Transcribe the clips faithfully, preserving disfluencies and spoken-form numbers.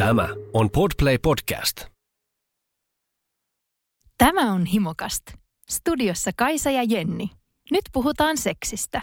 Tämä on Podplay Podcast. Tämä on Himokast. Studiossa Kaisa ja Jenni. Nyt puhutaan seksistä.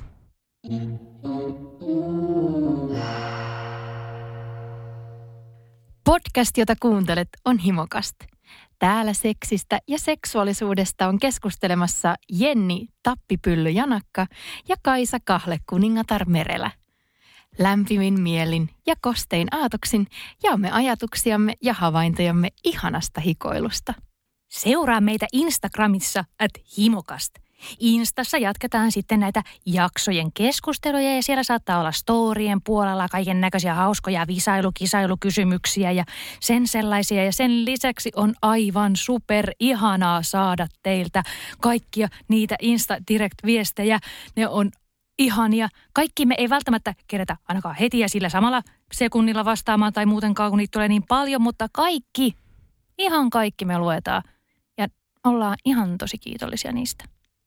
Podcast, jota kuuntelet, on Himokast. Täällä seksistä ja seksuaalisuudesta on keskustelemassa Jenni Tappipylly Janakka ja Kaisa Kahle Kuningatar Merelä. Lämpimin mielin ja kostein aatoksin jaamme ajatuksiamme ja havaintojamme ihanasta hikoilusta. Seuraa meitä Instagramissa at Himokast. Instassa jatketaan sitten näitä jaksojen keskusteluja ja siellä saattaa olla storien puolella kaiken näköisiä hauskoja visailu-kisailukysymyksiä ja sen sellaisia. Ja sen lisäksi on aivan super ihanaa saada teiltä kaikkia niitä Insta-direct-viestejä. Ne on ihania. Kaikki me ei välttämättä kerätä ainakaan heti ja sillä samalla sekunnilla vastaamaan tai muutenkaan, kun niitä tulee niin paljon, mutta kaikki, ihan kaikki me luetaan ja ollaan ihan tosi kiitollisia niistä.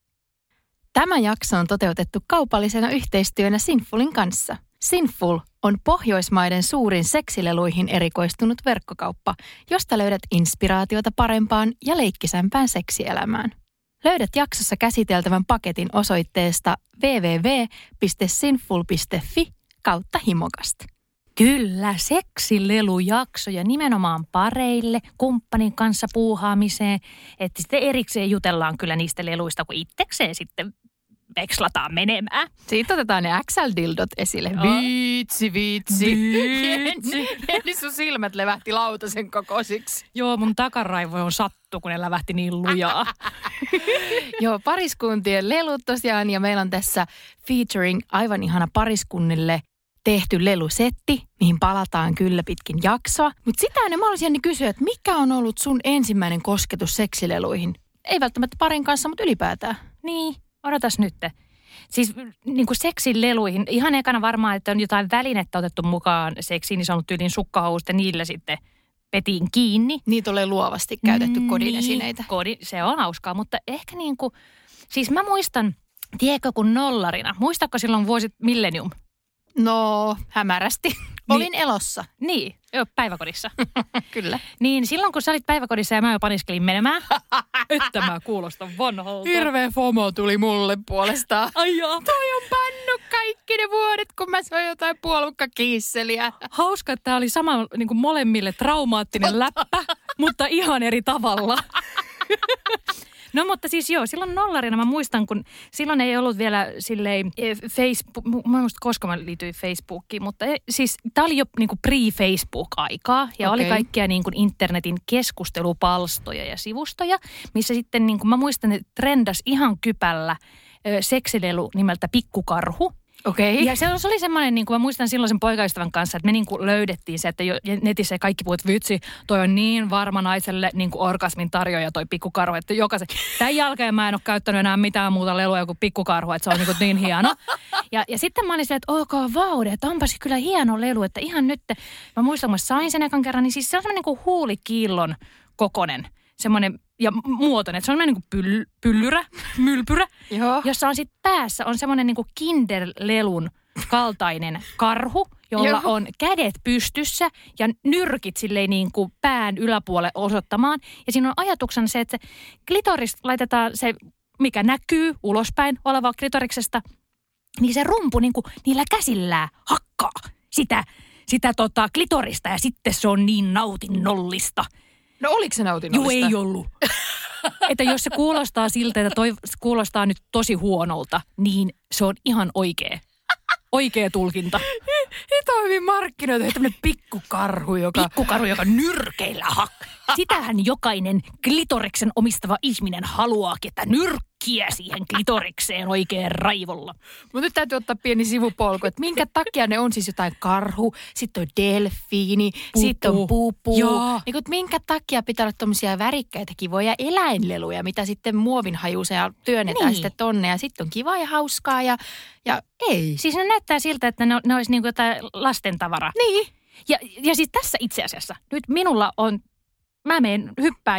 Tämä jakso on toteutettu kaupallisena yhteistyönä Sinfulin kanssa. Sinful on Pohjoismaiden suurin seksileluihin erikoistunut verkkokauppa, josta löydät inspiraatiota parempaan ja leikkisämpään seksielämään. Löydät jaksossa käsiteltävän paketin osoitteesta www piste sinful piste fi kautta himokast. Kyllä, seksilelujaksoja nimenomaan pareille, kumppanin kanssa puuhaamiseen, että sitten erikseen jutellaan kyllä niistä leluista, kun itsekseen sitten vekslataan menemään. Siitä otetaan ne X L-dildot esille. Joo. Viitsi, viitsi. Viitsi. Jenni, sun silmät levähti lautasen kokoisiksi. Joo, mun takaraivo on sattu, kun ne lävähti niin lujaa. Joo, pariskuntien lelut tosiaan ja meillä on tässä featuring aivan ihana pariskunnille tehty lelusetti, mihin palataan kyllä pitkin jaksoa. Mutta sitä ennen mä olisin kysyä, että mikä on ollut sun ensimmäinen kosketus seksileluihin? Ei välttämättä parin kanssa, mutta ylipäätään. Niin, odotas nyt. Siis niin kuin seksileluihin, ihan ekana varmaan, että on jotain välinettä otettu mukaan seksiin, niin se on ollut tyylin sukkahousut ja niillä sitten petiin kiinni. Niitä ole luovasti käytetty mm, kodin esineitä. Niin, kodi, se on hauskaa, mutta ehkä niin kuin, siis mä muistan, tiedätkö kun nollarina, muistatko silloin vuosit millennium? No, hämärästi. Olin niin, elossa. Niin, joo, päiväkodissa. Kyllä. Niin silloin kun sä olit päiväkodissa ja mä jo paniskelin menemään, että mä kuulostan vanholta. Hirveä FOMO tuli mulle puolestaan. Ai joo. Toi on pannut kaikki ne vuodet, kun mä soin jotain puolukkakiisseliä. Hauska, että tää oli sama niin kuin molemmille traumaattinen läppä, mutta ihan eri tavalla. No mutta siis joo, silloin nollarina mä muistan, kun silloin ei ollut vielä silleen Facebook, mä en muista koska mä liityin Facebookiin, mutta siis tää oli jo niinku pre-Facebook-aikaa ja okay. Oli kaikkia niinku internetin keskustelupalstoja ja sivustoja, missä sitten niinku mä muistan, että trendas ihan kypällä ö, seksilelu nimeltä Pikkukarhu. Okei. Okay. Ja se oli semmoinen, niin kuin mä muistan silloin sen poikaystävän kanssa, että me niin kuin löydettiin se, että jo, netissä kaikki puhuivat, että vitsi, toi on niin varma naiselle niin kuin orgasmin tarjoaja toi pikkukarhu, että jokaisen, tämän jälkeen mä en ole käyttänyt enää mitään muuta lelua kuin pikkukarhu, että se on niin, kuin niin hieno. Ja, ja sitten mä olin silleen, että ok, vaude, että onpas kyllä hieno lelu, että ihan nyt, mä muistan, kun mä sain sen ekan kerran, niin siis se on semmoinen niin kuin huulikiillon kokonen, semmoinen ja muotoinen, että se on semmoinen niin kuin pyll, pyllyrä, mylpyrä, jossa on sitten päässä on semmoinen niin kuin kinderlelun kaltainen karhu, jolla Joo. on kädet pystyssä ja nyrkit silleen niin kuin pään yläpuolelle osoittamaan. Ja siinä on ajatuksena se, että se klitoris laitetaan se, mikä näkyy ulospäin olevaa klitoriksesta, niin se rumpu niin kuin niillä käsillään hakkaa sitä, sitä tota klitorista ja sitten se on niin nautinnollista. No oliko se nautinnollista? Joo, ei ollut. Että jos se kuulostaa siltä, että toi kuulostaa nyt tosi huonolta, niin se on ihan oikea. Oikea tulkinta. Ei toimi markkinoita, tämmöinen pikkukarhu, joka... Pikkukarhu, joka nyrkeillä hakkaa. Sitähän jokainen klitoriksen omistava ihminen haluaakin, että nyrkkiä siihen klitorikseen oikein raivolla. Mutta nyt täytyy ottaa pieni sivupolku, että minkä takia ne on siis jotain karhu, sitten on delfiini, sitten on pupu. Niin kun, minkä takia pitää olla tommosia värikkäitä kivoja eläinleluja, mitä sitten muovinhajuuseen työnnetään niin. Sitten tonne ja sitten on kiva ja hauskaa ja, ja ei. Siis ne näyttää siltä, että ne, ne olisi niin kuin jotain lastentavara. Niin. Ja, ja siis tässä itse asiassa, nyt minulla on, mä menen hyppään jo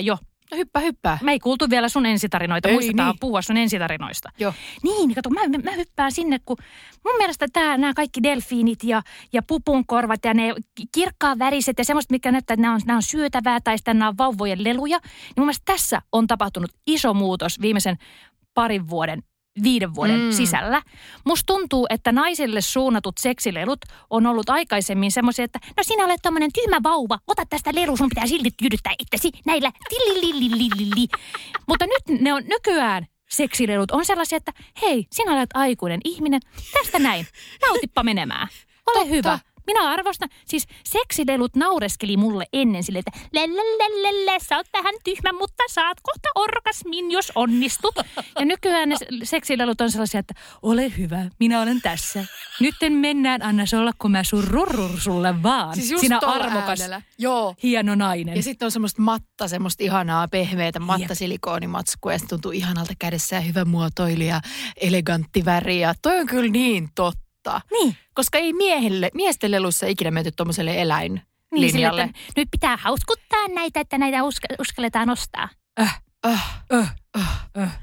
No hyppää, hyppää. Me ei kuultu vielä sun ensitarinoita. Ei, Muistetaan niin. puhua sun ensitarinoista. Joo. Niin, kato, mä, mä hyppään sinne, kun mun mielestä tää, nämä kaikki delfiinit ja, ja pupunkorvat ja ne kirkkaan väriset ja semmoista, mikä näyttää, että nämä on, nämä on syötävää tai sitten nämä on vauvojen leluja. Niin mun mielestä tässä on tapahtunut iso muutos viimeisen parin vuoden viiden vuoden mm. sisällä. Musta tuntuu, että naisille suunnatut seksilelut on ollut aikaisemmin semmoisia, että no sinä olet tommonen tyhmä vauva, ota tästä lelu, sun pitää silti tyydyttää itsesi näillä tilililililili. Mutta nyt ne on nykyään seksilelut on sellaisia, että hei, sinä olet aikuinen ihminen, tästä näin, nautippa menemään. Ole Totta. hyvä. Minä arvostan, siis seksilelut naureskeli mulle ennen silleen, että lelelelele, sä oot vähän tyhmä, mutta saat kohta orgasmin, jos onnistut. Ja nykyään ne seksilelut on sellaisia, että ole hyvä, minä olen tässä. Nytten mennään, anna se olla, kun mä sun rurrur sulle vaan. Siis sinä arvokas, Joo. hieno nainen. Ja sitten on semmoista matta, semmoista ihanaa, pehmeätä mattasilikoonimatskua ja se tuntuu ihanalta kädessä ja hyvä muotoilija, elegantti väri ja toi on kyllä niin totta. Niin. Koska ei miehille, miesten lelussa ikinä menty tuommoiselle eläinlinjalle. Niin, sille, nyt pitää hauskuttaa näitä, että näitä usk- uskalletaan ostaa. Äh, äh, äh, äh, äh.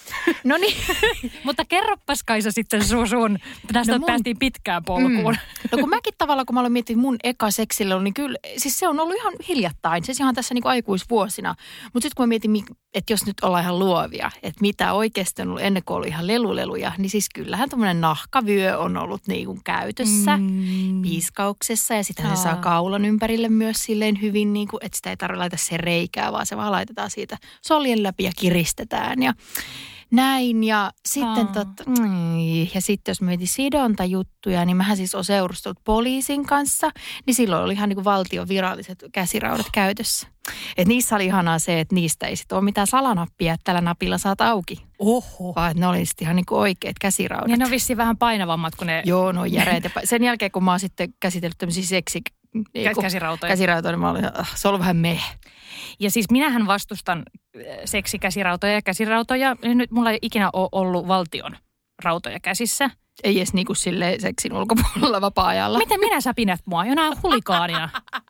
No niin. Mutta kerroppas Kaisa sitten sun, sun. Tästä no mun... päästiin pitkään polkuun. Mm. No kun mäkin tavallaan, kun mä aloin miettiä mun eka seksilelu, niin kyllä, siis se on ollut ihan hiljattain. Se ihan tässä niin kuin aikuisvuosina. Mutta sitten kun mä mietin, että jos nyt ollaan ihan luovia, että mitä oikeasti on ollut ennen kuin ollut ihan leluleluja, niin siis kyllähän tommoinen nahkavyö on ollut niin kuin käytössä, mm. piiskauksessa. Ja sitten se saa kaulan ympärille myös silleen hyvin, niin kuin, että sitä ei tarvitse laittaa se reikää, vaan se vaan laitetaan siitä soljen läpi ja kiristetään ja näin ja sitten Aa. tot, mm, ja sitten jos mietin sidontajuttuja, niin mähän siis olen seurustellut poliisin kanssa, niin silloin oli ihan niin kuin valtion viralliset käsiraudat käytössä. Et niissä oli ihanaa se, että niistä ei sitten ole mitään salanappia, että tällä napilla saat auki. Oho. Vaan ne oli sitten ihan niin kuin oikeat käsiraudat. Ja ne on vissiin vähän painavammat kuin ne... Joo, ne on järeitä. Sen jälkeen kun mä oon sitten käsitellyt tämmöisiä seksi... Käsirautoja. Käsirautoja, niin mä olin, se on ollut vähän meh. Ja siis minähän vastustan seksikäsirautoja ja käsirautoja. Nyt mulla ei ikinä ole ollut valtion rautoja käsissä. Ei edes niinku silleen seksin ulkopuolella vapaa-ajalla. Miten minä sä pidät mua jonain hulikaanina?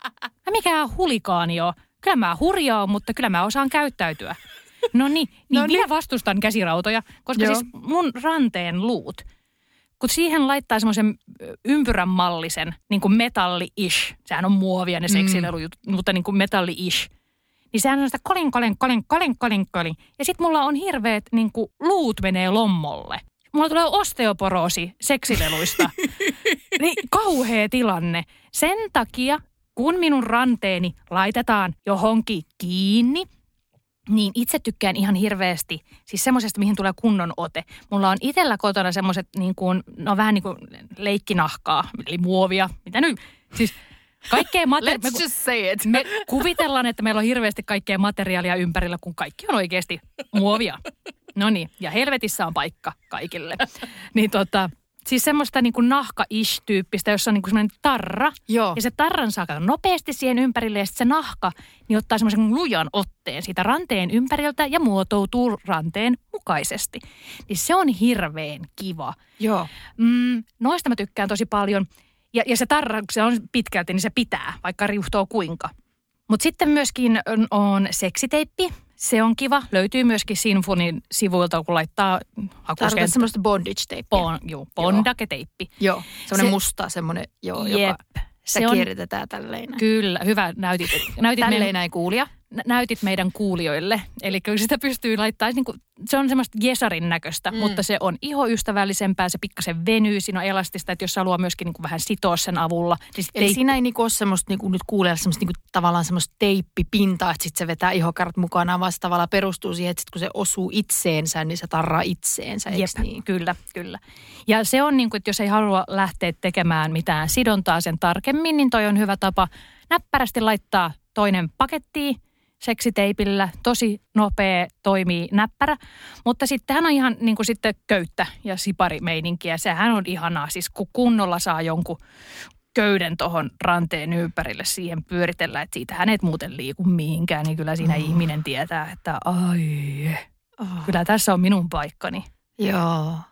Mä mikään hulikaani ole. Kyllä mä hurjaa, mutta kyllä mä osaan käyttäytyä. No niin, niin no minä niin. vastustan käsirautoja, koska Joo. siis mun ranteen luut, kun siihen laittaa semmoisen ympyrän mallisen, niin kuin metalli-ish, sehän on muovia ne seksilelujut, mm. mutta niin kuin metalli-ish, niin sehän on sitä kolin, kolin, kolin, kolin, kolin, kolin. Ja sit mulla on hirveät, niin kuin luut menee lommolle. Mulla tulee osteoporoosi seksileluista. Niin kauhea tilanne. Sen takia, kun minun ranteeni laitetaan johonkin kiinni, niin itse tykkään ihan hirveästi, siis semmoisesta, mihin tulee kunnon ote. Mulla on itsellä kotona semmoiset niin kuin, no vähän niin kuin leikkinahkaa, eli muovia, mitä nyt, siis kaikkea materiaalia. Let's just say it. Me kuvitellaan, että meillä on hirveästi kaikkea materiaalia ympärillä, kun kaikki on oikeasti muovia. No niin, ja helvetissä on paikka kaikille. Niin tota, siis semmoista niin kuin nahka-ish-tyyppistä, jossa on niin kuin semmoinen tarra. Joo. Ja se tarran saa nopeasti siihen ympärille ja sitten se nahka niin ottaa semmoisen lujan otteen siitä ranteen ympäriltä ja muotoutuu ranteen mukaisesti. Niin se on hirveän kiva. Joo. Mm, noista mä tykkään tosi paljon. Ja, ja se tarra, kun se on pitkälti, niin se pitää, vaikka riuhtoo kuinka. Mutta sitten myöskin on, on seksiteippi. Se on kiva. Löytyy myöskin Sinfunin sivuilta, kun laittaa hakuseen. Tarkoitat semmoista bondage-teippiä. Bon, joo, bondage-teippi. Joo, semmoinen se, musta semmoinen, joo, jep, joka se on, kierrätetään tälleen. Kyllä, hyvä. Näytit, näytit tälleen meidän, näin kuulija. Näytit meidän kuulijoille. Eli kyllä sitä pystyy laittamaan, niin kuin, se on semmoista jesarin näköistä, mm. mutta se on ihoystävällisempää, se pikkasen venyy, siinä on elastista, että jos haluaa myöskin niin kuin vähän sitoa sen avulla. Niin eli teippi... siinä ei niin kuin ole semmoista, niin kuin nyt kuulijalla semmoista niin kuin, tavallaan semmoista teippipintaa, että sitten se vetää ihokarat mukanaan, vaan se tavallaan perustuu siihen, että sit kun se osuu itseensä, niin se tarraa itseensä, eikö niin? Kyllä, kyllä. Ja se on niin kuin, että jos ei halua lähteä tekemään mitään sidontaa sen tarkemmin, niin toi on hyvä tapa näppärästi laittaa toinen pakettiin, seksiteipillä, tosi nopea, toimii näppärä, mutta sittenhän on ihan niin kuin sitten köyttä ja siparimeininkiä. Sehän on ihanaa, siis kun kunnolla saa jonkun köyden tuohon ranteen ympärille siihen pyöritellä, että siitä hänet muuten liiku mihinkään, niin kyllä siinä oh. ihminen tietää, että ai, oh. kyllä tässä on minun paikkani. Joo.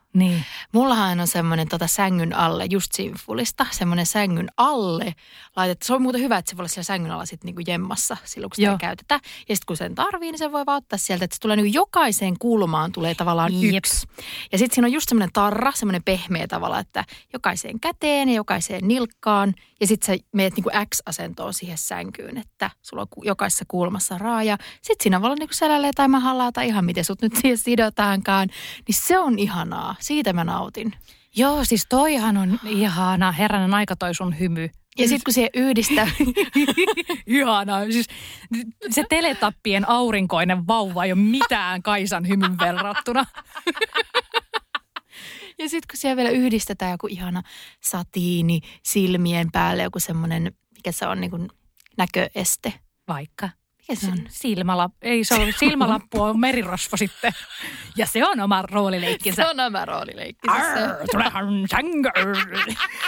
Niin. Mullahan on semmoinen tota sängyn alle, just Sinfulista, semmoinen sängyn alle laitettu. Se on muuten hyvä, että se voi olla siellä sängyn alla sitten niinku jemmassa silloin, kun sitä ei käytetä. Ja sitten kun sen tarvii, niin se voi vaan ottaa sieltä, että se tulee niinku jokaiseen kulmaan tulee tavallaan Jep. yksi. Ja sitten siinä on just semmoinen tarra, semmoinen pehmeä tavalla, että jokaiseen käteen ja jokaiseen nilkkaan. Ja sitten sä meet niinku X-asentoon siihen sänkyyn, että sulla on jokaisessa kulmassa raaja. Sitten siinä voi olla niinku selälleen tai mahallaa tai ihan miten sut nyt siihen sidotaankaan. Niin se on ihanaa. Siitä mä nautin. Joo, siis toihan on ihana. Herranen aika toi sun hymy. Ja sitten kun siihen yhdistää... Ihanaa. Siis se teletappien aurinkoinen vauva ei ole mitään Kaisan hymyn verrattuna. Ja sitten kun siellä vielä yhdistetään joku ihana satiini silmien päälle, joku semmoinen, mikä se on, niin kuin näköeste. Vaikka. Mikä se on? Silmälappu. Ei se ole silmälappu, on merirosvo sitten. Ja se on oma roolileikkinsä. Se on oma roolileikkinsä. Arr, tulehan sängöön.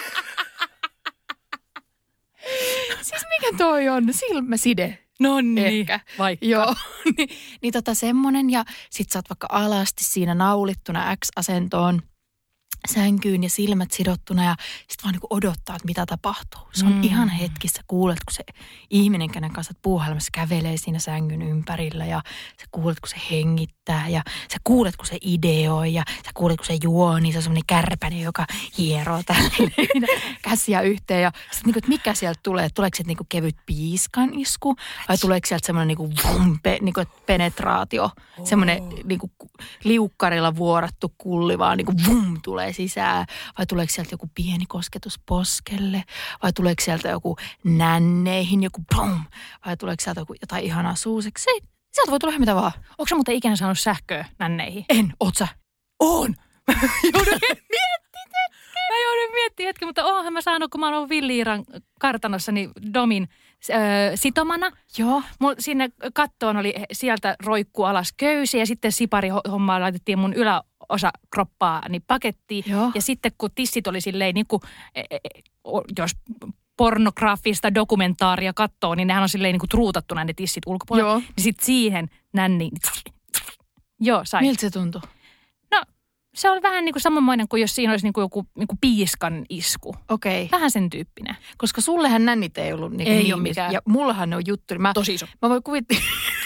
Siis mikä toi on? Silmäside. No niin. Ehkä. Vaikka. Joo. Ni, niin tota semmonen ja sit sä oot vaikka alasti siinä naulittuna X-asentoon sänkyyn ja silmät sidottuna ja sit vaan niinku odottaa, että mitä tapahtuu. Se on mm. ihan hetkissä kuulet, kun se ihminen, kenen kanssa puuhailemassa kävelee siinä sängyn ympärillä ja sä kuulet, kun se hengittää ja sä kuulet, kun se ideoi ja sä kuulet, kun se juo, niin se on semmoinen kärpäinen, joka hieroo tälleen käsiä yhteen ja sit niinku, että mikä sieltä tulee, tuleeko sieltä niinku kevyt piiskan isku vai tuleeko sieltä semmoinen niinku vum, pe, niinku penetraatio, oh. semmoinen niinku liukkarilla vuorattu kulli vaan niinku vum tulee sisään, vai tuleeko sieltä joku pieni kosketus poskelle, vai tuleeko sieltä joku nänneihin, joku blum, vai tuleeko sieltä joku jotain ihanaa suuseksi. Se, sieltä voi tulla mitä vaan. Onko sä muuten ikinä saanut sähköä nänneihin? En, oot sä? On! Joudun miettimään. Mä joudun miettimään hetki, mutta oonhan mä saanut, kun mä oon ollut Villi-Iiran kartanossa, niin Domin öö, sitomana. Joo. Mulla sinne kattoon oli sieltä roikku alas köysi ja sitten siparihommaa laitettiin mun ylä osa kroppaa niin pakettiin. Joo. Ja sitten kun tissit oli silleen niin kuin, jos pornografista dokumentaaria katsoo, niin nehän on silleen niin kuin truutattuna ne tissit ulkopuolella. Joo. Niin sitten siihen nänniin. Joo, sai. Miltä se tuntui? No, se oli vähän niin kuin samanmoinen kuin jos siinä olisi niin kuin joku niin kuin piiskan isku. Okei. Okay. Vähän sen tyyppinen. Koska sullehän nännit ei ollut niin, ei niin ole mikään. Ja mullahan ne on juttu. Mä, tosi iso. Mä voin kuvitella...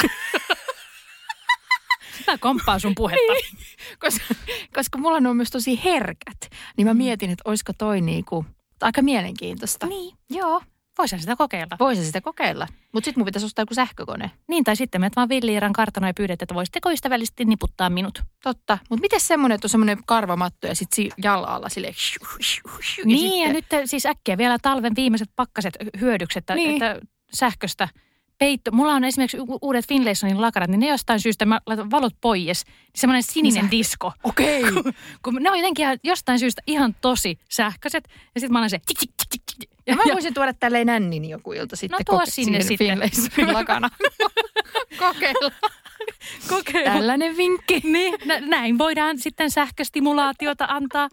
Mä komppaan sun puhetta. Niin, koska, koska mulla on myös tosi herkät. Niin mä mietin, että olisiko toi niinku aika mielenkiintoista. Niin. Joo. Voisin sitä kokeilla. Voisin sitä kokeilla. Mutta sitten mun pitäisi ostaa joku sähkökone. Niin, tai sitten menet vaan Villi-Iiran kartanoon ja pyydät, että voisitteko ystävällisesti niputtaa minut. Totta. Mutta miten semmoinen, että on semmoinen karvamatto ja sitten jalla-alla silleen... Ja niin, sitten... ja nyt siis äkkiä vielä talven viimeiset pakkaset hyödykset, niin. Että sähköstä peitto. Mulla on esimerkiksi uudet Finlaysonin lakarat, niin ne jostain syystä, mä laitan valot pois, niin semmoinen sininen niin disko. Okei. Okay. Kun, kun ne on jotenkin jostain syystä ihan tosi sähköiset, ja sitten mä olen se... Tik, tik, tik, tik. Ja mä voisin tuoda tälleen nännin joku ilta sitten. No tuo koke- sinne sitten. Finlaysonin lakana. Kokeilla. Kokeilla. Tällainen vinkki. Niin, nä- näin voidaan sitten sähköstimulaatiota antaa.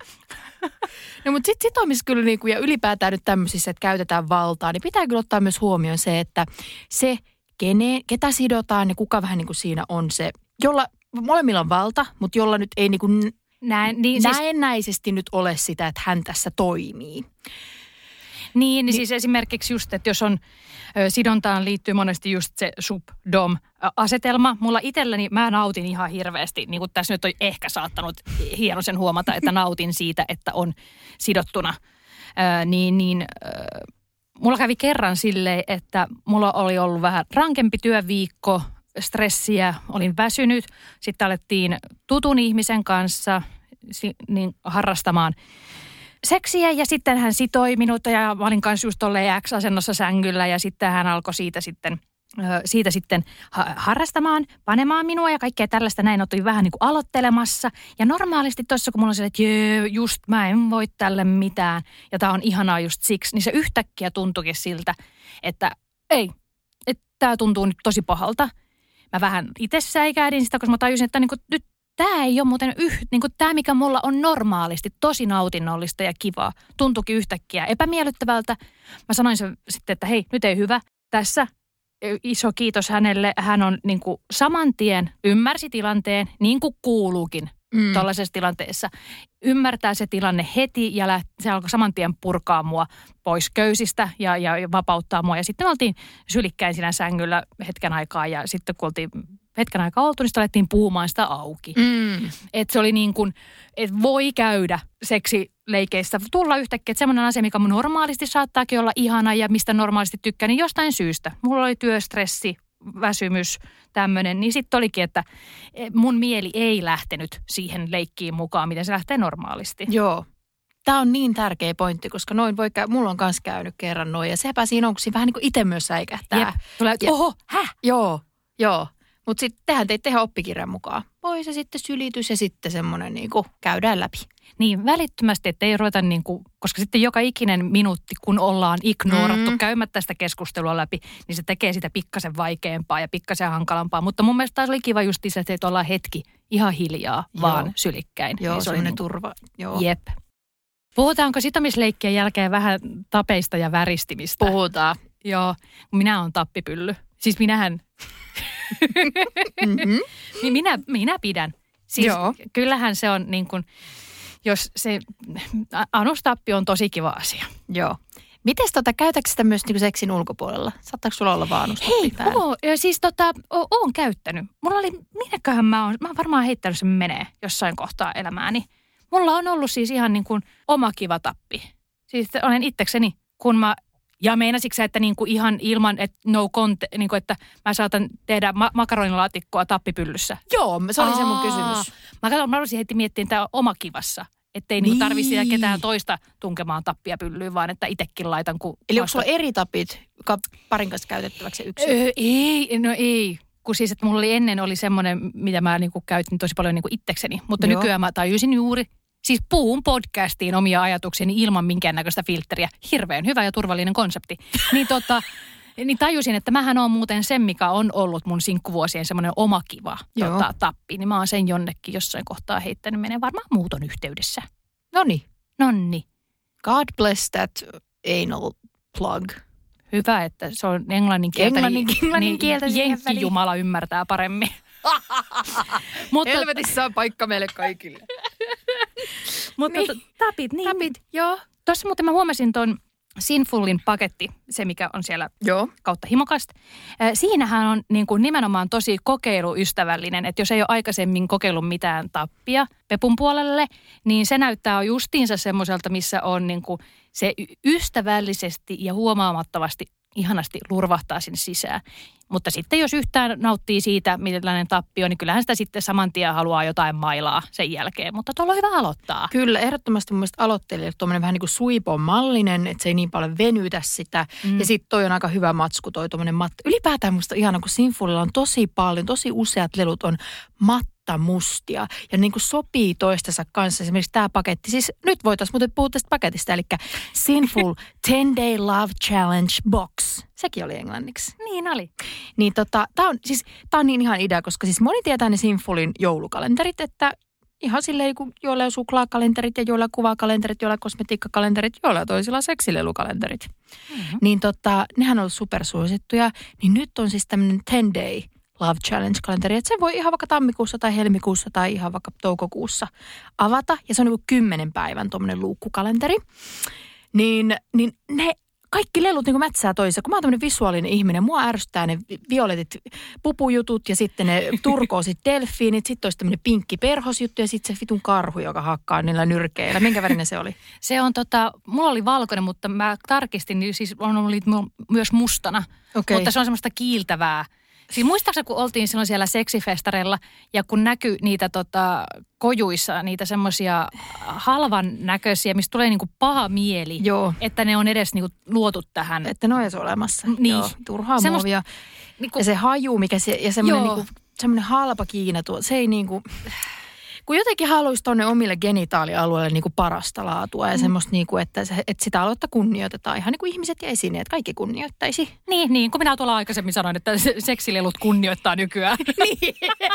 No mutta sitten sitomisessa kyllä niinku, ja ylipäätään nyt tämmöisissä, että käytetään valtaa, niin pitää kyllä ottaa myös huomioon se, että se, kene, ketä sidotaan ja kuka vähän niin kuin siinä on se, jolla molemmilla on valta, mutta jolla nyt ei niin kuin Näin, niin siis... näennäisesti nyt ole sitä, että hän tässä toimii. Niin, niin siis esimerkiksi just, että jos on ö, sidontaan liittyy monesti just se sub-dom-asetelma. Mulla itselläni mä nautin ihan hirveästi, niin kuin tässä nyt on ehkä saattanut hienoisen huomata, että nautin siitä, että on sidottuna. Ö, niin, niin ö, mulla kävi kerran silleen, että mulla oli ollut vähän rankempi työviikko, stressiä, olin väsynyt. Sitten alettiin tutun ihmisen kanssa si, niin harrastamaan seksiä ja sitten hän sitoi minut ja mä olin kanssa just tolleen X-asennossa sängyllä ja sitten hän alkoi siitä sitten, siitä sitten harrastamaan, panemaan minua ja kaikkea tällaista. Näin oltiin vähän niin kuin aloittelemassa ja normaalisti tuossa kun mulla on se, että jee, just mä en voi tälle mitään ja tää on ihanaa just siksi, niin se yhtäkkiä tuntuikin siltä, että ei, että tää tuntuu nyt tosi pahalta. Mä vähän itse säikähdin sitä, koska mä tajusin, että niin kuin nyt tämä ei ole muuten yh, niin kuin tämä, mikä mulla on normaalisti tosi nautinnollista ja kivaa, tuntuikin yhtäkkiä epämiellyttävältä. Mä sanoin sen sitten, että hei, nyt ei hyvä. Tässä iso kiitos hänelle. Hän on niin kuin saman tien ymmärsi tilanteen, niin kuin kuuluukin mm. tuollaisessa tilanteessa. Ymmärtää se tilanne heti ja läht, se alkoi saman tien purkaa mua pois köysistä ja, ja, ja vapauttaa mua. Ja sitten me oltiin sylikkäin siinä sängyllä hetken aikaa ja sitten kun oltiin hetken aikaa oltu, niin sitten alettiin puhumaan sitä auki. Mm. Että se oli niin kuin, että voi käydä seksileikeissä, tulla yhtäkkiä, että semmoinen asia, mikä normaalisti saattaakin olla ihana ja mistä normaalisti tykkää, niin jostain syystä. Mulla oli työstressi, väsymys, tämmöinen, niin sitten olikin, että mun mieli ei lähtenyt siihen leikkiin mukaan, miten se lähtee normaalisti. Joo. Tämä on niin tärkeä pointti, koska noin voi käydä, mulla on kanssa käynyt kerran noin, ja sepä siinä on, kun siinä vähän niin kuin itse myös säikähtää. Jep. Tulee, että oho, häh? Joo, joo. Mutta sitten tehän teit tehdä oppikirjan mukaan. Pois ja sitten sylitys ja sitten semmoinen niin kuin käydään läpi. Niin, välittömästi, että ei ruveta niin kuin, koska sitten joka ikinen minuutti, kun ollaan ignorattu, mm. käymättä sitä keskustelua läpi, niin se tekee sitä pikkasen vaikeampaa ja pikkasen hankalampaa. Mutta mun mielestä taas oli kiva just se, että ollaan hetki ihan hiljaa, Joo. vaan sylikkäin. Joo, niin se oli niin turva. Joo. Jep. Puhutaanko sitomisleikkien jälkeen vähän tapeista ja väristimistä? Puhutaan. Joo, minä olen tappipylly. Siis minähän, mm-hmm. minä, minä pidän. Siis Joo. kyllähän se on niin kuin, jos se anustappi on tosi kiva asia. Joo. Mites tota, käytätkö sitä myös niin kuin seksin ulkopuolella? Saattaako sulla olla vaan anustappi Hei, päällä? oo, siis tota, o, oon käyttänyt. Mulla oli, minneköhän mä oon, mä oon varmaan heittänyt sen menee jossain kohtaa elämääni. Mulla on ollut siis ihan niin kuin oma kiva tappi. Siis olen itsekseni, kun mä, ja meinasitko sä, että niin kuin ihan ilman, että no content, niin kuin että mä saatan tehdä ma- makaronilaatikkoa tappipyllyssä? Joo, se oli Aa. se mun kysymys. Mä katson, mä olisin heti miettiä tämä oma kivassa. Että ei niin. niinku tarvitse sitä ketään toista tunkemaan tappia pyllyyn, vaan että itsekin laitan. Kun Eli onko sulla eri tapit parin kanssa käytettäväksi yksi? Öö, ei, no ei. Kun siis, että mulla oli ennen oli semmoinen, mitä mä niinku käytin tosi paljon niinku itsekseni. Mutta Joo. nykyään mä tajusin juuri, siis puhun podcastiin omia ajatuksiani ilman minkäännäköistä filtteriä. Hirveän hyvä ja turvallinen konsepti. Niin tota... Niin tajusin, että mähän on muuten sen, mikä on ollut mun sinkkuvuosien semmoinen oma kiva tota, tappi. Niin mä oon sen jonnekin jossain kohtaa heittänyt. Menee varmaan muuton yhteydessä. Nonni. Nonni. God bless that anal plug. Hyvä, että se on englannin kieltä. Englannin, englannin kieltä niin Jenkki Jumala ymmärtää paremmin. Mutta, Helvetissä on paikka meille kaikille. Mutta niin. tapit, niin. Tapit, joo. Tuossa muuten mä huomasin ton Sinfulin paketti, se mikä on siellä Joo. kautta himokasta. Siinähän on niin kuin nimenomaan tosi kokeiluystävällinen, että jos ei ole aikaisemmin kokeillut mitään tappia pepun puolelle, niin se näyttää justiinsa semmoiselta, missä on niin kuin se ystävällisesti ja huomaamattomasti ihanasti lurvahtaa sinne sisään. Mutta sitten jos yhtään nauttii siitä, millainen tappi on, niin kyllähän sitä sitten saman tien haluaa jotain mailaa sen jälkeen. Mutta tuolla on hyvä aloittaa. Kyllä, ehdottomasti mun mielestä aloittelijalle tuommoinen vähän niin kuin suipon mallinen, että se ei niin paljon venytä sitä. Mm. Ja sitten toi on aika hyvä matsku, toi tuommoinen matta. Ylipäätään musta ihana, kun Sinfulilla on tosi paljon, tosi useat lelut on matta mustia ja niin kuin sopii toistensa kanssa. Esimerkiksi tämä paketti, siis nyt voitaisiin muuten puhua tästä paketista, eli Sinful ten day Love Challenge Box. Sekin oli englanniksi. Niin oli. Niin tota, tää on, siis, tää on niin ihan idea, koska siis moni tietää ne Sinfulin joulukalenterit, että ihan silleen, kun joilla on suklaakalenterit ja joilla on kuvakalenterit, joilla on kosmetiikkakalenterit, joilla on toisilla seksilelukalenterit. Mm-hmm. Niin tota, nehän on ollut supersuosittuja. Niin nyt on siis tämmöinen ten day Love Challenge-kalenteri, että se voi ihan vaikka tammikuussa tai helmikuussa tai ihan vaikka toukokuussa avata. Ja se on niin kuin kymmenen päivän tuommoinen luukkukalenteri. Niin, niin ne kaikki lelut niin kuin mätsää toisessa. Kun mä oon tämmöinen visuaalinen ihminen, mua ärsyttää ne violetit pupujutut ja sitten ne turkoosit delfiinit. Sitten olisi tämmöinen pinkki perhosjuttu ja sitten se vitun karhu, joka hakkaa niillä nyrkeillä. Minkä värinen se oli? Se on tota, mulla oli valkoinen, mutta mä tarkistin, niin siis on ollut myös mustana. Okay. Mutta se on semmoista kiiltävää. Siis muistaakseni, kun oltiin silloin siellä seksifestareilla ja kun näkyi niitä tota, kojuissa, niitä semmoisia halvan näköisiä, mistä tulee niinku paha mieli, Joo. että ne on edes niinku luotu tähän. Että ne on edes olemassa. Niin. Joo, turhaa Semmosta, muovia. Niinku, ja se haju, mikä se, ja semmoinen, niinku, semmoinen halpa Kiina tuo, se ei niinku... Kun jotenkin haluaisi tuonne omille genitaalialueille niinku parasta laatua ja mm. semmoista, niinku, että, että sitä aluetta kunnioitetaan. Ihan niin kuin ihmiset ja esineet, kaikki kunnioittaisi. Niin, niin, kun minä tuolla aikaisemmin sanoin, että seksilelut kunnioittaa nykyään. Niin.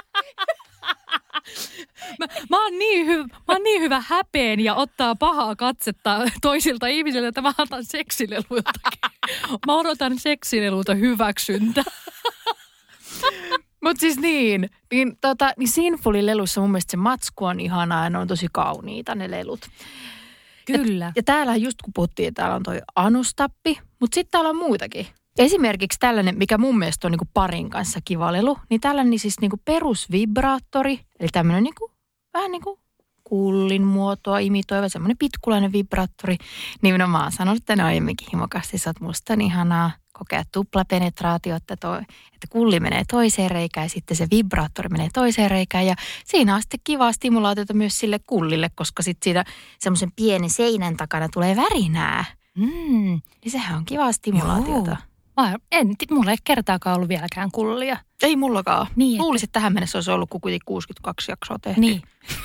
mä, mä, oon niin hy, mä oon niin hyvä häpeen ja ottaa pahaa katsetta toisilta ihmisiltä, että mä otan seksileluiltakin. Mä odotan seksilelulta hyväksyntä. Mutta siis niin, niin, tota, niin Sinfulin lelussa mun mielestä se matsku on ihanaa ja ne on tosi kauniita ne lelut. Kyllä. Ja, ja täällä just kun puhuttiin, täällä on toi anustappi, mutta sitten täällä on muutakin. Esimerkiksi tällainen, mikä mun mielestä on niinku parin kanssa kiva lelu, niin tällainen siis niinku perusvibraattori, eli tämmöinen niinku, vähän niin kuin kullin muotoa imitoiva, semmoinen pitkulainen vibraattori. Niin mä oon sanonut tänne aiemminkin himokasti, sä oot musta niin ihanaa kokea tuplapenetraatio, että, toi, että kulli menee toiseen reikään ja sitten se vibraattori menee toiseen reikään. Ja siinä on sitten kivaa stimulaatiota myös sille kullille, koska sitten siitä semmoisen pienen seinän takana tulee värinää. Mm. Niin sehän on kivaa stimulaatiota. Joo. Mä en, mulla ei kertaakaan ollut vieläkään kullia. Ei mullakaan. Niin, luulisin, että tähän mennessä olisi ollut kuitenkin kuusikymmentäkaksi jaksoa tehty. Niin.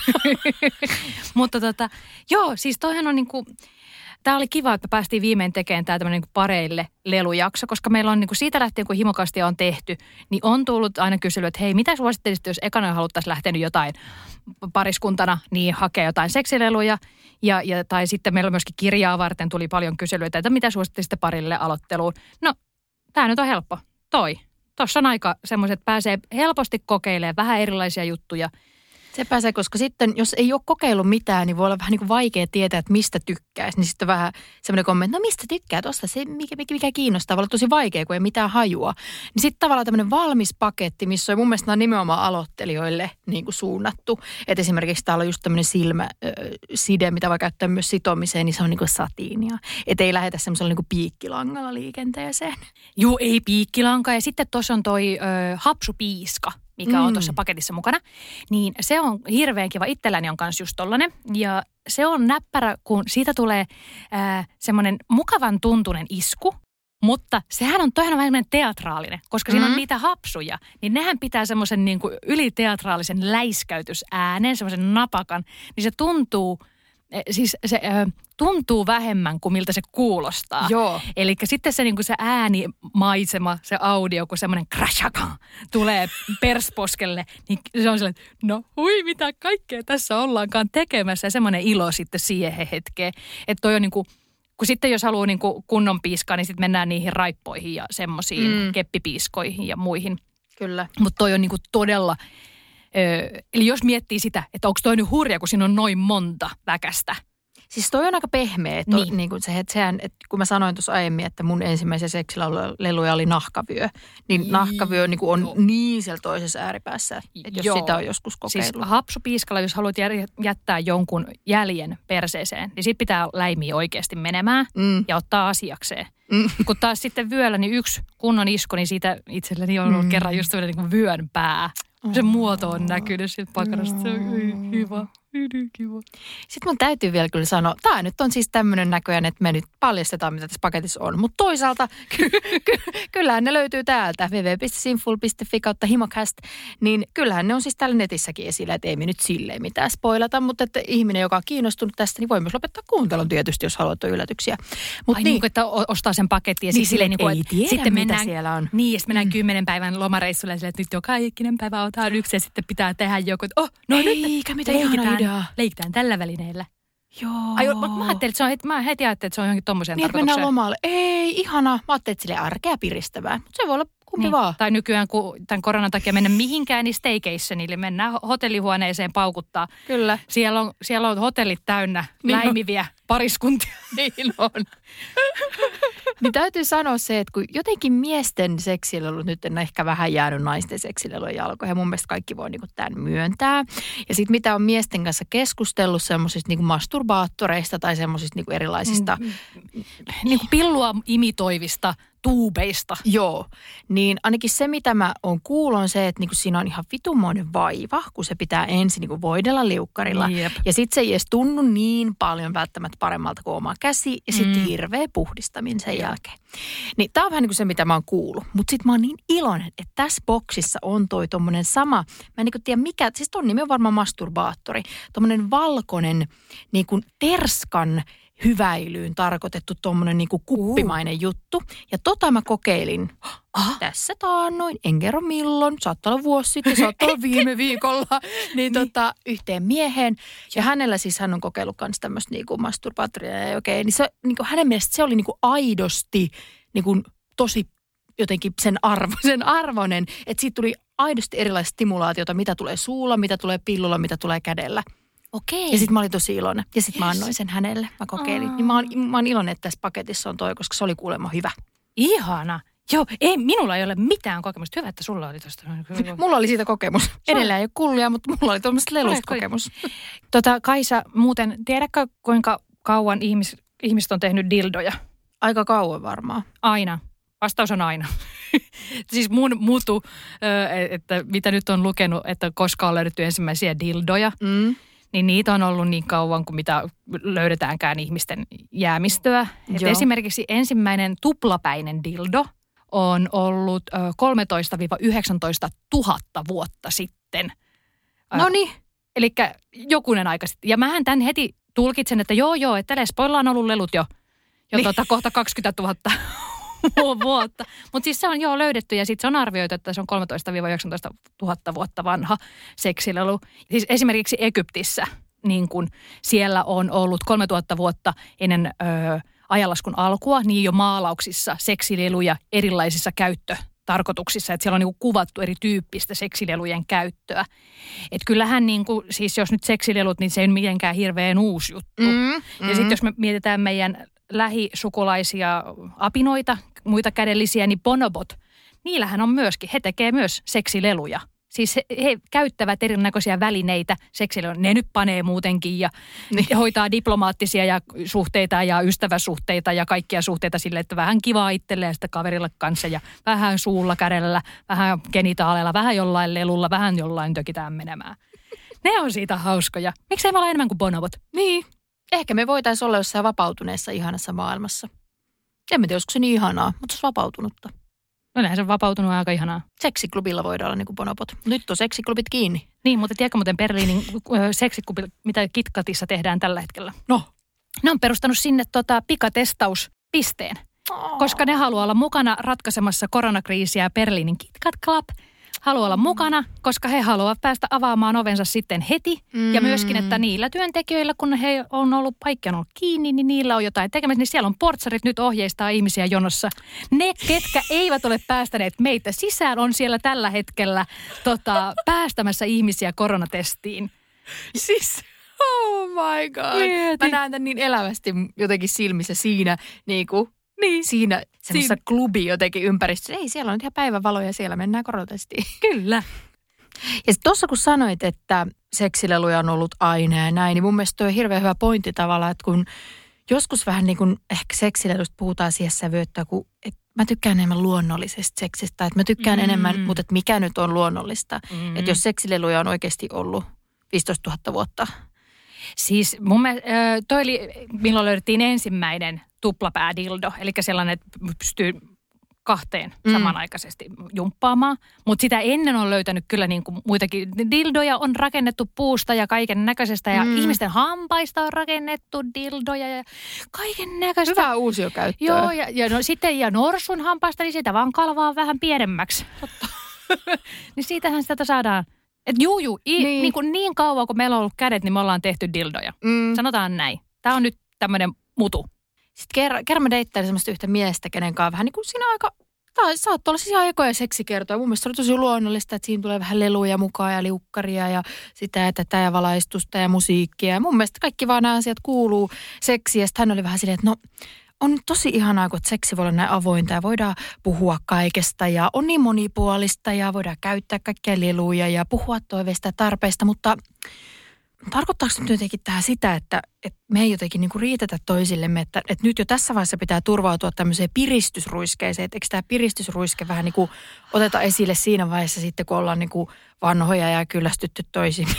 Mutta tota, joo, siis toihan on niinku, tää oli kiva, että me päästiin viimein tekemään tää tämmönen niinku pareille lelujakso, koska meillä on niinku siitä lähtien, kun himokastia on tehty, niin on tullut aina kysely, että hei, mitä suosittelisit, jos ekana haluttaisiin lähteä nyt jotain pariskuntana, niin hakea jotain seksileluja. Ja, ja, tai sitten meillä myöskin kirjaa varten tuli paljon kyselyitä, että mitä suosittelisitte parille aloitteluun. No, tää nyt on helppo. Toi. Tuossa on aika semmoiset, että pääsee helposti kokeilemaan vähän erilaisia juttuja. Se pääsee, koska sitten, jos ei ole kokeillut mitään, niin voi olla vähän niin kuin vaikea tietää, että mistä tykkäisi. Niin sitten vähän semmoinen kommentti, no mistä tykkää tuosta, se mikä, mikä, mikä kiinnostaa, voi olla tosi vaikea, kun ei mitään hajua. Niin sitten tavallaan tämmöinen valmis paketti, missä on mun mielestä nimenomaan aloittelijoille niin kuin suunnattu. Että esimerkiksi täällä on just tämmöinen silmäside, mitä voi käyttää myös sitomiseen, niin se on niin kuin satiinia. Että ei lähetä semmoisella niin kuin piikkilangalla liikenteeseen. Juu, ei piikkilanka. Ja sitten tuossa on toi ö, hapsupiiska, mikä mm. on tuossa paketissa mukana, niin se on hirveän kiva. Itselläni on kanssa just tollanen. Ja se on näppärä, kun siitä tulee äh, semmoinen mukavan tuntunen isku, mutta sehän on toihan vähän teatraalinen, koska siinä mm. on niitä hapsuja. Niin nehän pitää semmoisen niin kuin yliteatraalisen läiskäytysäänen, semmoisen napakan, niin se tuntuu, siis se äh, tuntuu vähemmän kuin miltä se kuulostaa. Joo. Eli sitten se, niin kuin se äänimaisema, se audio, kun semmoinen krashaka tulee persposkelle, niin se on sellainen, että no hui, mitä kaikkea tässä ollaankaan tekemässä. Ja semmoinen ilo sitten siihen hetkeen. Että toi on niin kuin, kun sitten jos haluaa niin kuin kunnon piiskaa, niin sitten mennään niihin raippoihin ja semmoisiin mm. keppipiiskoihin ja muihin. Kyllä. Mutta toi on niin kuin todella, ö, eli jos miettii sitä, että onko toi nyt hurja, kun siinä on noin monta väkästä. Siis toi on aika pehmeä. Niin. To, niin kuin se, että sehän, että kun mä sanoin tuossa aiemmin, että mun ensimmäisen seksileluja oli nahkavyö, niin Jii, nahkavyö niin kuin on joo. niin siellä toisessa ääripäässä, että jos joo. sitä on joskus kokeillut. Siis hapsupiiskalla, jos haluat jättää jonkun jäljen perseeseen, niin sit pitää läimiä oikeasti menemään mm. ja ottaa asiakseen. Mm. Kun taas sitten vyöllä, niin yksi kunnon isku, niin siitä itselleni on ollut mm. kerran just niin kuin vyön pää. Se muoto on näkynyt sieltä pakarasta. Se on hyvä. Kiva. Sitten mun täytyy vielä kyllä sanoa, tämä nyt on siis tämmöinen näköjään, että me nyt paljastetaan, mitä tässä paketissa on. Mutta toisaalta ky- ky- kyllähän ne löytyy täältä, double-u double-u double-u piste sinful piste fi kautta himokast. Niin kyllähän ne on siis täällä netissäkin esillä, että ei me nyt silleen mitään spoilata. Mutta että ihminen, joka on kiinnostunut tästä, niin voi myös lopettaa kuuntelun tietysti, jos haluat yllätyksiä. Mut Ai niin, niin kuin, että ostaa sen paketin ja niin, silleen, niin kuin, ei tiedä, sitten mitä mennään, siellä on. Niin, ja sitten mennään mm. kymmenen päivän lomareissulle ja silleen, että nyt joka ikinen päivä otetaan yksi ja sitten pitää tehdä joku, että oh, no Eikä, nyt mitä ihana idea. Leikitään tällä välineellä. Joo. Ai, mä, mä ajattelin, että se on, mä heti ajattelin, että se on johonkin tommoseen niin, tarkoitukseen. Niin, mennään lomalle. Ei, ihanaa. Mä ajattelin, että sille arkea piristävää. Mutta se voi olla kumpi niin. vaan. Tai nykyään, kun tämän koronan takia mennä mihinkään, niin staycationille mennään hotellihuoneeseen paukuttaa. Kyllä. Siellä on, siellä on hotellit täynnä niin läimiviä on. pariskuntia. Niin on. Niin täytyy sanoa se, että kun jotenkin miesten seksilelut nyt on ehkä vähän jäänyt naisten seksilelujen jalkoihin. Ja mun mielestä kaikki voi niinku tämän myöntää. Ja sitten mitä on miesten kanssa keskustellut semmoisista niinku masturbaattoreista tai semmoisista niinku erilaisista. Mm, niinku pillua imitoivista tuubeista. Joo, niin ainakin se, mitä mä oon kuullut, on se, että niinku siinä on ihan vitumoinen vaiva, kun se pitää ensin niinku voidella liukkarilla. Jep. Ja sitten se ei edes tunnu niin paljon välttämättä paremmalta kuin oma käsi, ja sitten mm. hirveä puhdistaminen sen jälkeen. Niin tää on vähän niin kuin se, mitä mä oon kuullut. Mutta sitten mä oon niin iloinen, että tässä boksissa on toi tommonen sama, mä en niin kuin tiedä mikä, siis ton nimi on varmaan masturbaattori, tommonen valkoinen niin kuin terskan hyväilyyn tarkoitettu tommonen niinku kuppimainen uh. juttu. Ja tota mä kokeilin Aha. tässä taannoin, en kerro milloin, saattaa olla vuosi sitten, saattaa olla viime viikolla, niin tota yhteen mieheen. Ja hänellä siis hän on kokeillut kans tämmöistä niinku masturbaattoria ja okei, niin se niinku hänen mielestä se oli niinku aidosti niinku tosi jotenkin sen, arvo, sen arvoinen, että siitä tuli aidosti erilaista stimulaatiota, mitä tulee suulla, mitä tulee pillulla, mitä tulee kädellä. Okei. Ja sitten mä olin tosi iloinen. Ja sitten yes. mä annoin sen hänelle. Mä kokeilin. Aa. Niin mä oon, mä oon iloinen, että tässä paketissa on toi, koska se oli kuulemma hyvä. Ihana. Joo, ei, minulla ei ole mitään kokemusta. Hyvä, että sulla oli tuosta. Mulla oli siitä kokemus. Edelleen ei ole kullia, mutta mulla oli tuommoista lelusta kokemus. Tota, Kaisa, muuten tiedätkö, kuinka kauan ihmis, ihmiset on tehnyt dildoja? Aika kauan varmaan. Aina. Vastaus on aina. Siis mun mutu, että mitä nyt on lukenut, että koska on löydetty ensimmäisiä dildoja, mm. niin niitä on ollut niin kauan kuin mitä löydetäänkään ihmisten jäämistöä. Että esimerkiksi ensimmäinen tuplapäinen dildo on ollut kolmetoista yhdeksäntoista tuhatta vuotta sitten. Noniin. Eli jokunen aika sitten. Ja mähän tämän heti tulkitsen, että joo joo, että Lesboilla on ollut lelut jo, jo niin. tuota, kohta kaksikymmentätuhatta vuotta. Mutta siis se on joo löydetty ja sitten se on arvioitu, että se on kolmetoista yhdeksäntoista tuhatta vuotta vanha seksilelu. Siis esimerkiksi Egyptissä, niin kun siellä on ollut kolmetuhatta vuotta ennen ö, ajanlaskun alkua, niin jo maalauksissa seksileluja erilaisissa käyttötarkoituksissa. Että siellä on niin kuin kuvattu erityyppistä seksilelujen käyttöä. Että kyllähän niin kuin, siis jos nyt seksilelut, niin se ei ole mitenkään hirveän uusi juttu. Mm, mm. Ja sitten jos me mietitään meidän lähisukulaisia apinoita, muita kädellisiä, niin bonobot, niillähän on myöskin, he tekee myös seksileluja. Siis he, he käyttävät erinäköisiä välineitä seksileluja. Ne nyt panee muutenkin ja niin. hoitaa diplomaattisia ja suhteita ja ystäväsuhteita ja kaikkia suhteita sille, että vähän kivaa itselleen ja sitä kaverille kanssa ja vähän suulla, kädellä, vähän genitaaleilla, vähän jollain lelulla, vähän jollain tökitään menemään. Ne on siitä hauskoja. Miksei me olla enemmän kuin bonobot? Niin. Ehkä me voitaisiin olla jossain vapautuneessa ihanassa maailmassa. En tiedä, olisiko se niin ihanaa, mutta se olisi vapautunutta. No näinhän se on vapautunut aika ihanaa. Seksiklubilla voidaan olla niin kuin bonobot. Nyt on seksiklubit kiinni. Niin, mutta tiedätkö muuten Berliinin seksiklubi, mitä KitKatissa tehdään tällä hetkellä? No. Ne on perustanut sinne tota pikatestauspisteen, oh. koska ne haluaa olla mukana ratkaisemassa koronakriisiä. Berliinin KitKat Club haluaa olla mukana, koska he haluavat päästä avaamaan ovensa sitten heti. Mm. Ja myöskin, että niillä työntekijöillä, kun he on ollut paikkaan ollut kiinni, niin niillä on jotain tekemistä. Niin siellä on portsarit nyt ohjeistaa ihmisiä jonossa. Ne, ketkä eivät ole päästäneet meitä sisään, on siellä tällä hetkellä tota, päästämässä ihmisiä koronatestiin. Siis, oh my god. Mietin. Mä näen tämän niin elävästi jotenkin silmissä siinä, niin kuin Niin. Siinä semmoisessa Siin... klubi jotenkin ympäristössä. Ei, siellä on ihan päivänvaloja ja siellä mennään koronatestiin. Kyllä. Ja sitten tuossa kun sanoit, että seksileluja on ollut aina ja näin, niin mun mielestä toi on hirveän hyvä pointti tavallaan, että kun joskus vähän niin kuin ehkä seksilelusta puhutaan siihen sävyyn, että kun, et mä tykkään enemmän luonnollisesta seksistä, että mä tykkään mm. enemmän, mutta että mikä nyt on luonnollista. Mm. Että jos seksileluja on oikeasti ollut viisitoistatuhatta vuotta. Siis mun mielestä toi oli, milloin löydettiin ensimmäinen tuplapäädildo, eli sellainen, että pystyy kahteen mm. samanaikaisesti jumppaamaan. Mutta sitä ennen on löytänyt kyllä niin kuin muitakin. Dildoja on rakennettu puusta ja kaiken näköisestä ja mm. ihmisten hampaista on rakennettu dildoja ja kaiken näköistä. Hyvää uusiokäyttöä. Joo, ja, ja no, sitten ja norsun hampaista, niin sitä vaan kalvaa vähän pienemmäksi. Totta. Niin siitähän sitä saadaan. Että juu, juu, i, niin. Niin, kuin niin kauan kun meillä on ollut kädet, niin me ollaan tehty dildoja. Mm. Sanotaan näin. Tämä on nyt tämmöinen mutu. Sitten kerran, kerran mä deittailin semmoista yhtä miestä, kenen kanssa vähän niin kuin siinä aika, tai saattoi olla siis ihan ekoja seksikertoja. Mun mielestä se oli tosi luonnollista, että siinä tulee vähän leluja mukaan ja liukkaria ja sitä ja tätä ja valaistusta ja musiikkia. Ja mun mielestä kaikki vaan nämä asiat kuuluu seksiin. Ja sitten hän oli vähän silleen, että no on tosi ihanaa, kun seksi voi olla näin avointa ja voidaan puhua kaikesta ja on niin monipuolista ja voidaan käyttää kaikkia leluja ja puhua toiveista ja tarpeista, mutta tarkoittaako nyt jotenkin tähän sitä, että, että me ei jotenkin niinku riitetä toisillemme, että, että nyt jo tässä vaiheessa pitää turvautua tämmöiseen piristysruiskeeseen, että eikö tämä piristysruiske vähän niin kuin oteta esille siinä vaiheessa sitten, kun ollaan niin kuin vanhoja ja kyllästytty toisiin.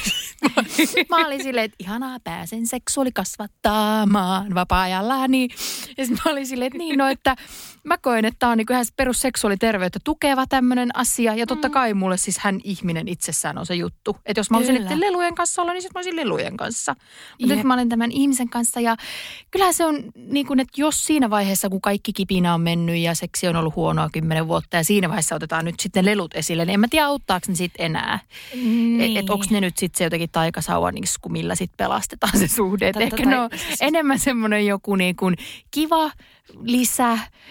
Mä olin silleen, että ihanaa, pääsen seksuaalikasvattamaan vapaa-ajallani. Ja sitten mä olin silleen, että niin no, että mä koen, että tämä on niin ihan perusseksuaaliterveyttä tukeva tämmöinen asia. Ja totta kai mulle siis hän ihminen itsessään on se juttu. Että jos mä olisin nyt lelujen kanssa olla, niin sitten mä olisin lelujen kanssa. Mutta nyt mä olin tämän ihmisen kanssa ja kyllähän se on niin kuin, että jos siinä vaiheessa, kun kaikki kipinä on mennyt ja seksi on ollut huonoa kymmenen vuotta ja siinä vaiheessa otetaan nyt sitten lelut esille, niin en mä tiedä auttaako ne sitten enää. Niin. Että et onko ne nyt sitten se jotenkin taikasauvan isku, millä sitten pelastetaan se suhde. Että ehkä ne on enemmän semmoinen joku niin kuin kiva lisä,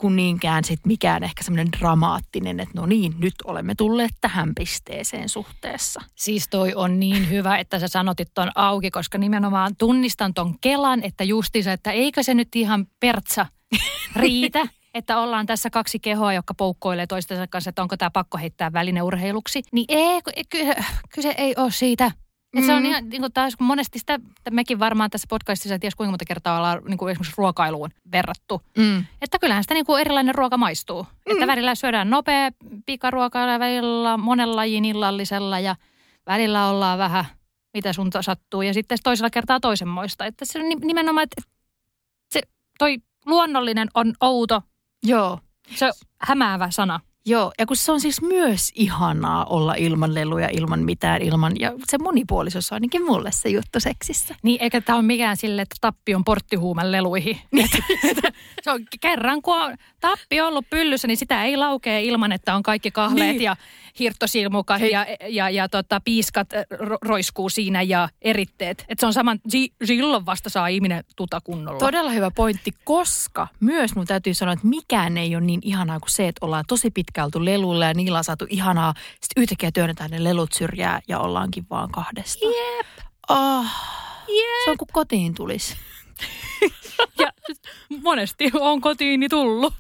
kuin niinkään sit mikään ehkä semmoinen dramaattinen, että no niin, nyt olemme tulleet tähän pisteeseen suhteessa. Siis toi on niin hyvä, että sä sanotit ton auki, koska nimenomaan tunnistan ton kelan, että justiinsa, että eikö se nyt ihan pertsa riitä, että ollaan tässä kaksi kehoa, jotka poukkoilee toistensa kanssa, että onko tämä pakko heittää välineurheiluksi. Niin ei, kyllä, kyse ei ole siitä. Että se on ihan, niin kuin taas monesti sitä, että mekin varmaan tässä podcastissa, ties kuinka monta kertaa ollaan niin kuin esimerkiksi ruokailuun verrattu. Mm. Että kyllähän sitä niin kuin erilainen ruoka maistuu. Mm. Että välillä syödään nopea pikaruokaa ja välillä monen lajin illallisella ja välillä ollaan vähän, mitä sun sattuu. Ja sitten toisella kertaa toisenmoista. Että se on nimenomaan, että se toi luonnollinen on outo. Joo. Se on hämäävä sana. Joo, ja kun se on siis myös ihanaa olla ilman leluja, ilman mitään, ilman, ja se monipuolisuus on ainakin mulle se juttu seksissä. Niin, eikä tämä ole mikään sille, että tappi on porttihuume leluihin. Se on kerran, kun on tappi ollut pyllyssä, niin sitä ei laukea ilman, että on kaikki kahleet niin. ja hirttosilmukat Hei. ja, ja, ja tota, piiskat ro- roiskuu siinä ja eritteet. Että se on saman, silloin vasta saa ihminen tuta kunnolla. Todella hyvä pointti, koska myös mun täytyy sanoa, että mikään ei ole niin ihanaa kuin se, että ollaan tosi pitkä oltu leluilla ja niillä on saatu ihanaa. Sitten yhtäkkiä työnnetään ne lelut syrjää ja ollaankin vaan kahdestaan. Jep. Oh, Jep. Se on kuin kotiin tulisi. Ja monesti on kotiini tullut.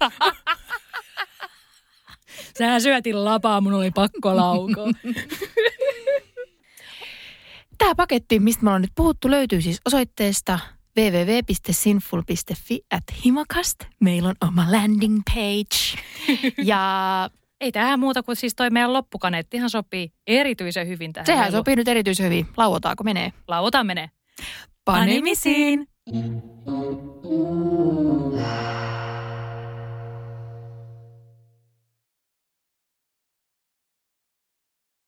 Sä syötin lapaa, mun oli pakko laukoa. Tämä paketti, mistä me ollaan nyt puhuttu, löytyy siis osoitteesta double-u double-u double-u piste sinful piste fi at himokast. Meillä on oma landing page. Ja ei tähän muuta kuin siis toi meidän loppukaneettihan sopii erityisen hyvin tähän. Sehän sopii nyt erityisen hyvin. Lauotaanko menee? Lauotaan menee. Panimisiin!